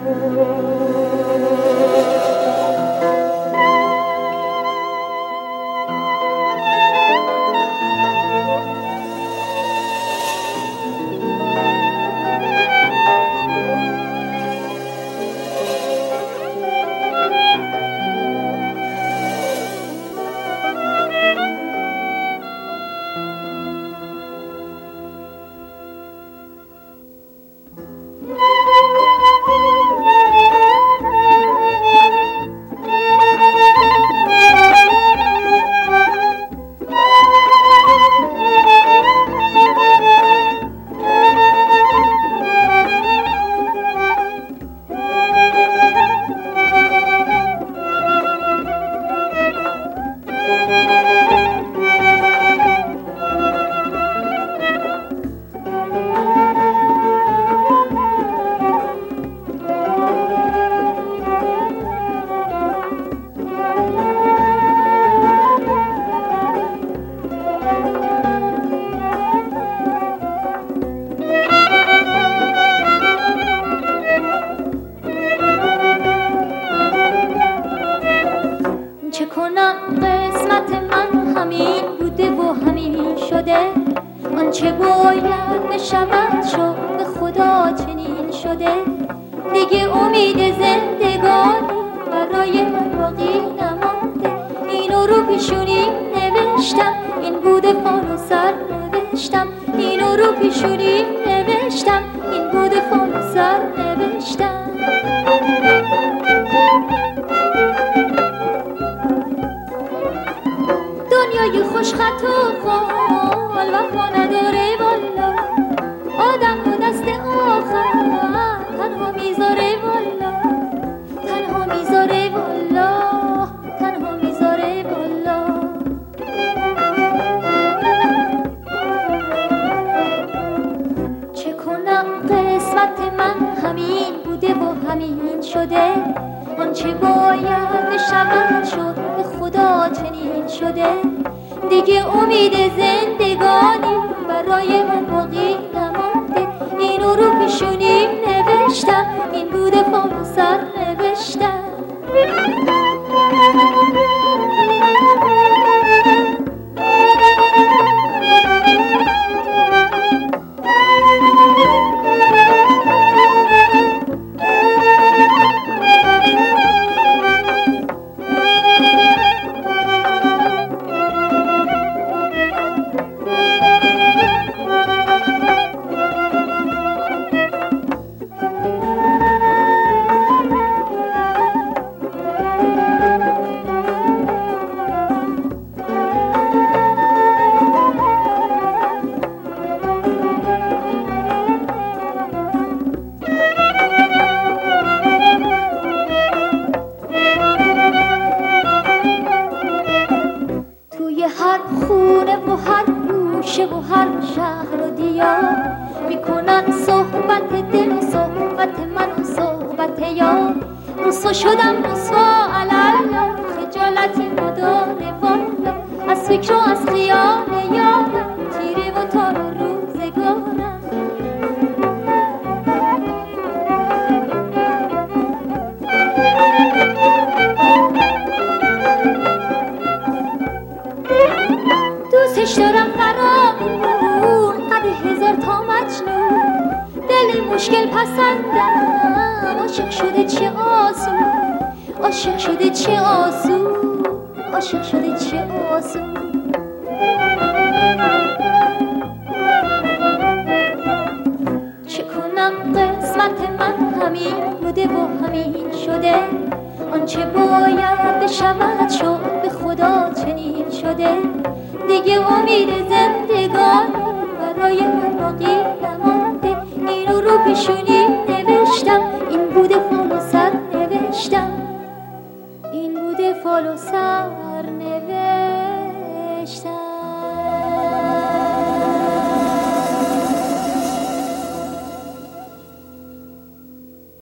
چه کنم قسمت من همین بوده و همین شده، آنچه باید بشود شد، به خدا چنین شده. دیگه امید زندگانی برای من باقی نمانده، اینو رو پیشونی نوشتم، این بوده فال و سر نوشتم، اینو رو پیشونی نوشتم، این بوده فال و سر نوشتم. دنیای خوش خط و خال وفا نداره والا، آدم و دست آخر تنها میذاره والا، تنها میذاره والا، تنها میذاره والا. چه کنم قسمت من همین بوده و همین شده، آنچه باید بشود شد، به خدا چنین شده. دیگه امید زندگانی برای من باقی نمانده، اینو رو پیشونیم نوشتم، این بوده فال و سر نوشتم. هر خونه و هر گوشه و هر شهر و دیار میکنن صحبت دل و صحبت من و صحبت یار. رسوا شدم رسوا علالا، خجالتی نداره والا، از فکر و از خیال یارم، تیره و تار و روزگارم. دوستش دارم فراغون، قد هزار تا مجنون، دل مشکل پسندم، عاشق شده چه آسون، عاشق شده چه آسون، عاشق شده چه آسون. چه کنم قسمت من همین بوده و همین شده، آنچه باید بشود شد، به خدا چنین شده. دیگه امید زندگان برای من باقی نمانده، اینو رو پیشونی نوشتم، این بوده فال و سر نوشتم، این بوده فال و سر نوشتم.